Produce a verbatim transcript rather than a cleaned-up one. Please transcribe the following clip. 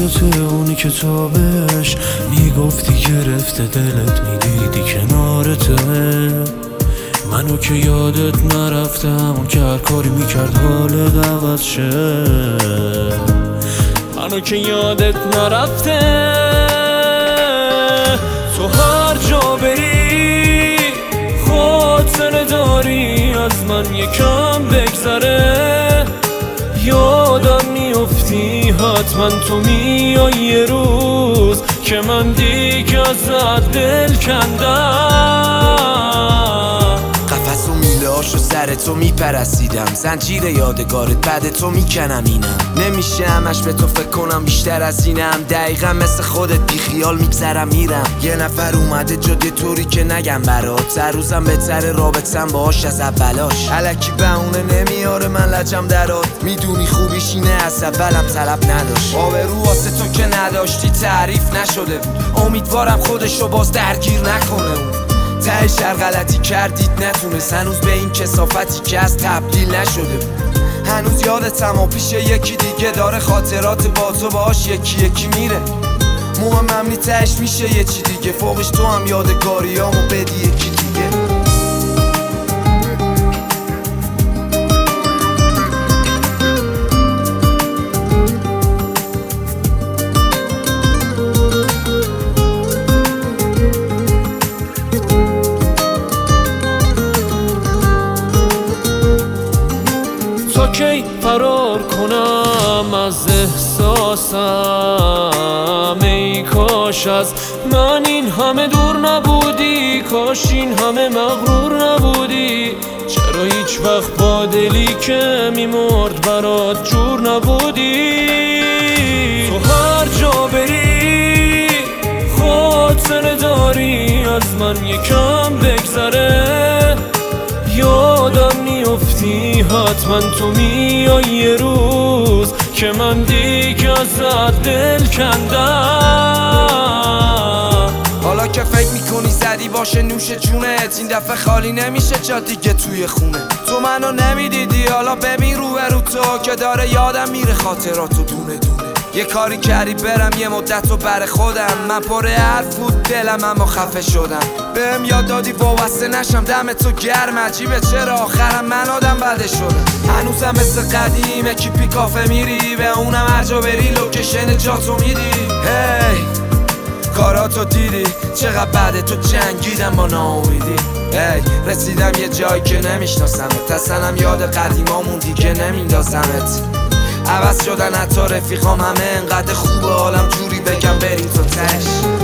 یادته اون کتابش میگفتی گرفته دلت میدیدی کنارته، منو که یادت نرفتم اون که هر کاری میکرد حالت عوض شه، منو که یادت نرفته تو هر جا بری خاطره داری از من یکم بگذره، یادم میافتی حتما تو میای یه روز که من دیگه ازت دل کندم. قفس و میله هاشو سر تو میپرسیدم، زنجیر یادگارت بعد تو میکنم اینم، نمیشه همش به تو فکر کنم بیشتر از اینم، دقیقا مثل خودت بی خیال میگذرم میرم. یه نفر اومده جاده طوری که نگم برات، هر روزم بهتر رابطم باهاش از اولاش، الکی بهونه نمیاره من لجم درات، میدونی خوبیش اینه از اولم طلب نداشت، آبرو واسه تو که نداشتی تعریف نشده بود، امیدوارم خودشو باز درگیر نکنه اون، تهش هر غلطی کردید نتونست هنوز به این کثافتی که از تبدیل نشده بود، هنوز یادتم و پیش یکی دیگه داره خاطرات با تو باهاش یکی یکی میره، مهمم نی تهش میشه یه چی دیگه، فوقش تو هم یادگاریامو بدی یکی دیگه. کی فرار کنم از احساسم، ای کاش از من این همه دور نبودی، کاش این همه مغرور نبودی، چرا هیچ وقت با دلی که میمرد برات جور نبودی، تو هر جا بری خاطره داری از من یکم بگذره، یادم میافتی حتما تو میای یه روز که من دیگه ازت دل کندم. حالا که فکر میکنی زدی باشه نوش جونت، این دفعه خالی نمیشه جا دیگه توی خونه، تو منو نمیدیدی حالا ببین رو به رو تو که داره یادم میره خاطراتو دونه دونه، یه کاری کردی برم یه مدت و بر خودم، من پر حرف بود دلم اما خفه شدم، بهم یاد دادی وابسته نشم دم تو گرم، عجیبه چرا آخرم من آدم بده شدم، هنوزم مثل قدیم اکیپی کافه میری به اونم هر جا بری لوکیشن جاتو میدی، هی کاراتو دیدی چقدر بعد تو جنگیدم با ناامیدی، هی رسیدم یه جایی که نمیشناسمت، اصلا یاد قدیمامون دیگه نمیندازمت، عوض شدن حتی رفیقام همه انقدر خوبه حالم جوری بگم بریم تو تش.